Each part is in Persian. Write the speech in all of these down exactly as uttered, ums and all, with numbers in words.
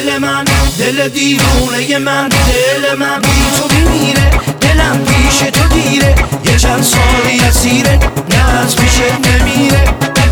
دل من دل دیوونه من، دل من بی تو میمیره، دلم پیش تو دیره، یه چند سالی اسیره، نه از پیشت نمیره.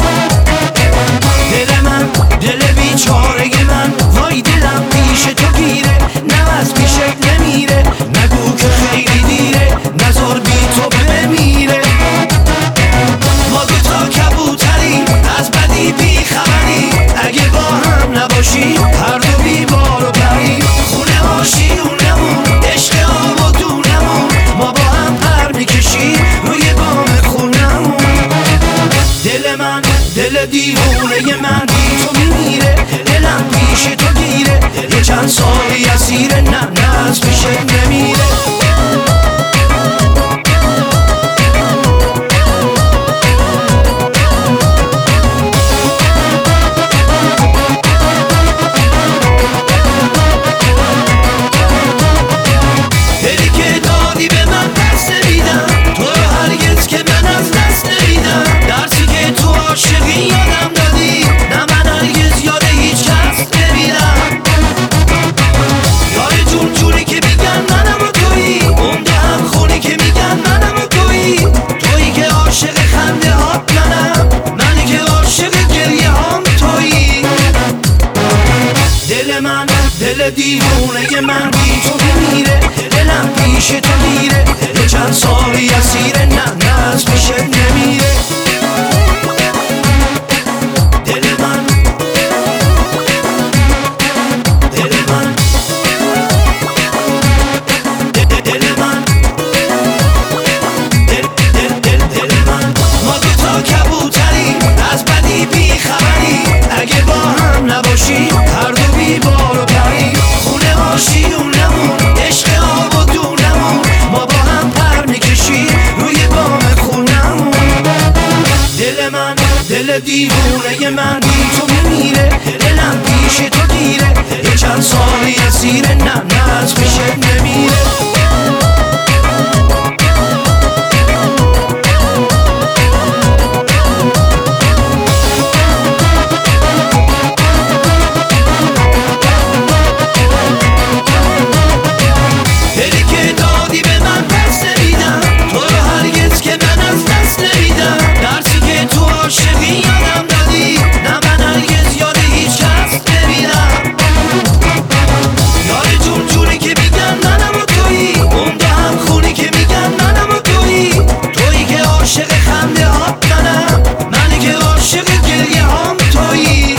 دل من دل بیچاره من، وای دلم پیش تو گیره، نه از پیشت نمیره، نگو که خیلی دیره، نزار بی تو بمیره. ما دوتا کبوتری از بدی بی خبری، اگه با هم نباشی هر دو بی بار و پری، خونه آشیونمون عشق آب و دونمون، ما با هم پر میکشی روی بام خونمون. دل من دل دیوونه من، بی تو میمیره، دلم پیش تو گیره، یه چند سالی اسیره، نه نه از پیشت نمیره. یادم دادی نه من هرگز یاد هیچ کس نمیرم، یار جون جونی که میگن منم و تویی، اون هم خونی که میگن منم و تویی، تویی که عاشق خنده هات منم، منی که عاشق گریه هام تویی. دل من دل دیوونه من، بی تو میمیره، دلم پیش تو گیره، یه چند سالی اسیره، نه نه از پیشت نمیره. هر دو بی بار و پری، خونه آشیونمون عشق آب و دونمون، ما با هم پر میکشی روی بام خونمون. دل من دل دیوونه من، بی تو میمیره، دلم پیش تو گیره، یه چند سالی اسیره، نه نه از پیشت نمیره. یادم دادی نه من هرگز یاد هیچ کس نمیرم، یار جون جونی که میگن منم و تویی، اون هم خونی که میگن منم و تویی، تویی که عاشق خنده هات منم، منی که عاشق گریه هام تویی.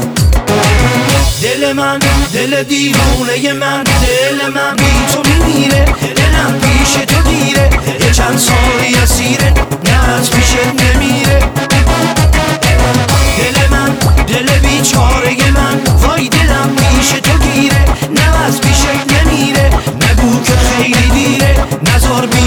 دل من دل دیوونه من، دل من بی تو میمیره، دلم پیش تو گیره، یه چند سالی اسیره، نه از پیشت نمیره. دل من دل بیچاره من، وای دلم پیش تو گیره، نه از پیشت نمیره، نگو که خیلی دیره، نزار بی